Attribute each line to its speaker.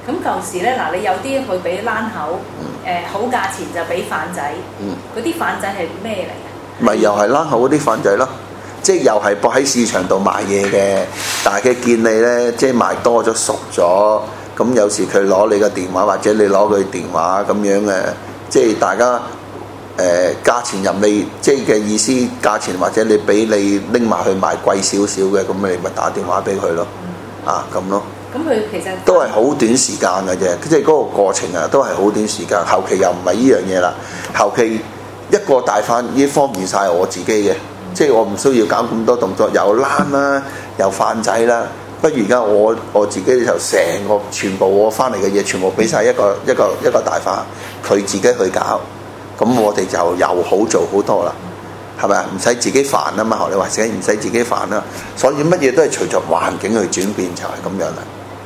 Speaker 1: 咁舊時咧嗱，你有啲去俾欄口，好價錢就俾販仔，嗰啲販仔係咩嚟嘅？
Speaker 2: 咪又係欄口嗰啲販仔咯，即係又係博喺市場度賣嘢嘅，但係佢見你咧，即係賣多咗熟咗，咁有時佢攞你個電話或者你攞佢電話咁樣嘅，即係大家價錢任你，即係嘅意思價錢或者你俾你拎埋去賣貴少少嘅，咁你咪打電話俾佢咯，咁咯。咁
Speaker 1: 佢其實
Speaker 2: 都係好短時間嘅啫，即係嗰個過程啊，都係好短時間。後期又唔係呢樣嘢啦，後期一個大販已經方便晒我自己嘅，即係我唔需要搞咁多動作，又欄啦，又販仔啦。不如而家我自己就成個全部我翻嚟嘅嘢，全部俾晒一個大販，佢自己去搞，咁我哋就又好做好多啦，係咪啊？唔使自己煩啊嘛，學你話齋唔使自己煩啦，所以乜嘢都係隨着環境去轉變，就係咁樣啦。